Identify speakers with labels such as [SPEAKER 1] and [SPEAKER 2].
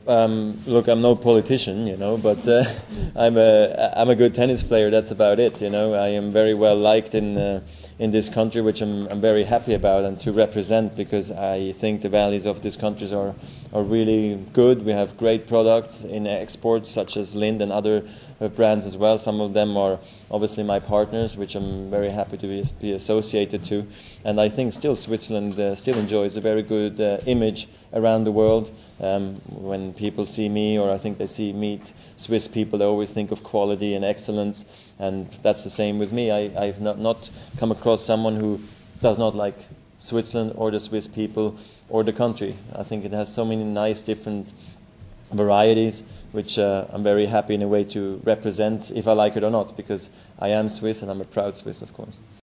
[SPEAKER 1] Look, I'm no politician, but I'm a good tennis player. That's about it, I am very well liked in this country, which I'm very happy about and to represent, because I think the values of this country are really good. We have great products in exports, such as Lind and other brands as well. Some of them are obviously my partners, which I'm very happy to be associated to. And I think still Switzerland still enjoys a very good image around the world. When people see me, or I think they meet Swiss people, they always think of quality and excellence, and that's the same with me. I've not come across someone who does not like Switzerland or the Swiss people or the country. I think it has so many nice different varieties, which I'm very happy in a way to represent, if I like it or not, because I am Swiss and I'm a proud Swiss, of course.